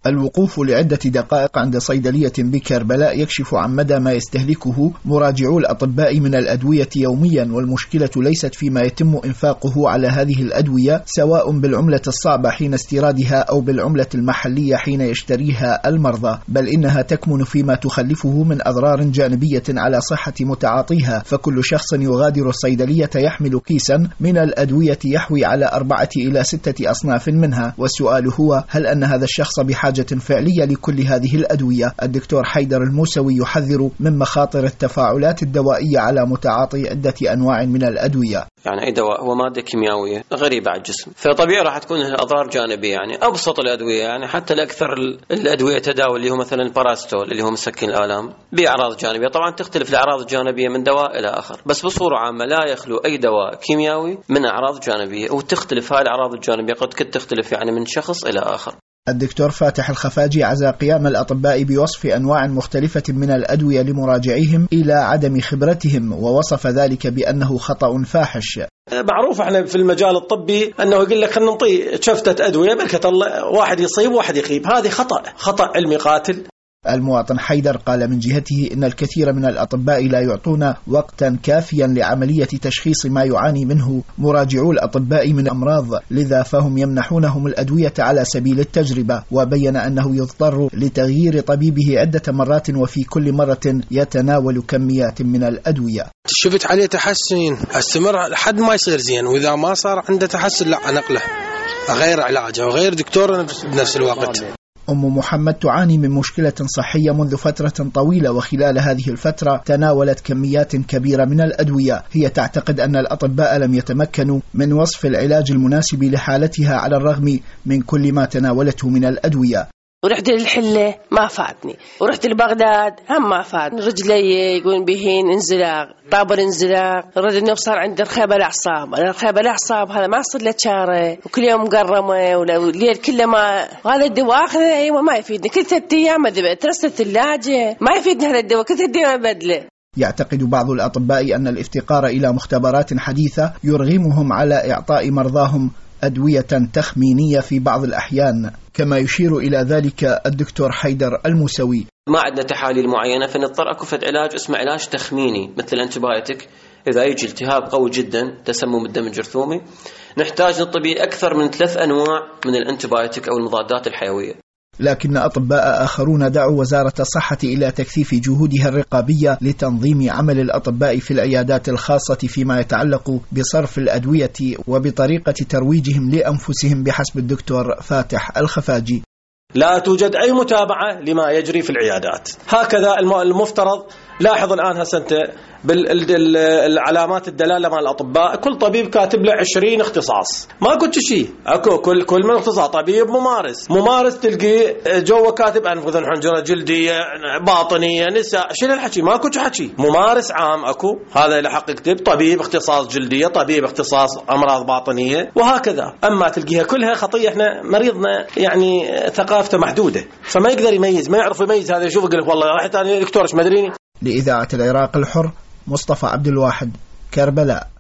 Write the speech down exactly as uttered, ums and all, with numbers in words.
الوقوف لعدة دقائق عند صيدلية بكربلاء يكشف عن مدى ما يستهلكه مراجعو الأطباء من الأدوية يوميا، والمشكلة ليست فيما يتم إنفاقه على هذه الأدوية سواء بالعملة الصعبة حين استيرادها أو بالعملة المحلية حين يشتريها المرضى، بل إنها تكمن فيما تخلفه من أضرار جانبية على صحة متعاطيها. فكل شخص يغادر الصيدلية يحمل كيسا من الأدوية يحوي على أربعة إلى ستة أصناف منها، والسؤال هو هل أن هذا الشخص بحاجة فعلية لكل هذه الأدوية؟ الدكتور حيدر الموسوي يحذر من مخاطر التفاعلات الدوائية على متعاطي عدة أنواع من الأدوية. يعني أي دواء هو مادة كيميائية غريبة على الجسم، فطبيعي راح تكون لها أضرار جانبية. يعني أبسط الأدوية، يعني حتى الأكثر الأدوية تداول اللي هو مثلا الباراستول اللي هو مسكن الآلام بأعراض جانبية. طبعا تختلف الأعراض الجانبية من دواء إلى آخر، بس بصورة عامة لا يخلو أي دواء كيميائي من أعراض جانبية، وتختلف هاي الأعراض الجانبية قد تختلف يعني من شخص إلى آخر. الدكتور فاتح الخفاجي عزى قيام الأطباء بوصف أنواع مختلفة من الأدوية لمراجعيهم إلى عدم خبرتهم، ووصف ذلك بأنه خطأ فاحش. معروف احنا في المجال الطبي أنه يقول لك خلينا نعطي شفتة أدوية بركة الله واحد يصيب واحد يخيب، هذه خطأ خطأ علمي قاتل. المواطن حيدر قال من جهته إن الكثير من الأطباء لا يعطون وقتا كافيا لعملية تشخيص ما يعاني منه مراجعو الأطباء من أمراض، لذا فهم يمنحونهم الأدوية على سبيل التجربة، وبين أنه يضطر لتغيير طبيبه عدة مرات وفي كل مرة يتناول كميات من الأدوية. شفت عليه تحسن استمر لحد ما يصير زين، وإذا ما صار عنده تحسن لا نقله غير علاجه وغير دكتور بنفس الوقت. أم محمد تعاني من مشكلة صحية منذ فترة طويلة، وخلال هذه الفترة تناولت كميات كبيرة من الأدوية. هي تعتقد أن الأطباء لم يتمكنوا من وصف العلاج المناسب لحالتها على الرغم من كل ما تناولته من الأدوية. ورحت للحلة ما فاتني، ورحت لبغداد هم ما فاتني، رجلي يقول بهين انزلاق طابر انزلاق، رد انه صار عندي رخابة الأعصاب، انا رخابة الأعصاب هذا ما صار له شهر، وكل يوم مقرمة والليل كله ما هذا الدواء اخذه ايوه ما يفيدني، كل ثلاث ايام ترست الثلاجة ما يفيدني هذا الدواء، كل ثلاث ايام بدله. يعتقد بعض الأطباء أن الافتقار إلى مختبرات حديثة يرغمهم على إعطاء مرضاهم أدوية تخمينية في بعض الأحيان، كما يشير إلى ذلك الدكتور حيدر الموسوي. ما عندنا تحاليل معينة فنضطر أكفة علاج اسمه علاج تخميني مثل الأنتيبيوتيك. إذا يجي التهاب قوي جدا تسمم الدم الجرثومي نحتاج نطبي أكثر من ثلاث أنواع من الأنتيبيوتيك أو المضادات الحيوية. لكن أطباء آخرون دعوا وزارة الصحة إلى تكثيف جهودها الرقابية لتنظيم عمل الأطباء في العيادات الخاصة فيما يتعلق بصرف الأدوية وبطريقة ترويجهم لأنفسهم بحسب الدكتور فاتح الخفاجي. لا توجد أي متابعة لما يجري في العيادات، هكذا المفترض. لاحظ الآن هسه أنت بالعلامات الدلالة مع الأطباء كل طبيب كاتب له عشرين اختصاص، ما كنت شيء أكو كل كل من اختصاص طبيب ممارس ممارس تلقي جوا كاتب أنف أذن حنجرة جلدية باطنية نساء، شنو الحكي؟ ما كنت حكي ممارس عام أكو هذا اللي حق يكتب طبيب اختصاص جلدية طبيب اختصاص أمراض باطنية وهكذا. أما تلقيها كلها خطية، إحنا مريضنا يعني ثقافته محدودة فما يقدر يميز، ما يعرف يميز. هذا يشوف يقول لك والله راح ثاني دكتور ايش مدريني. لإذاعة العراق الحر، مصطفى عبد الواحد، كربلاء.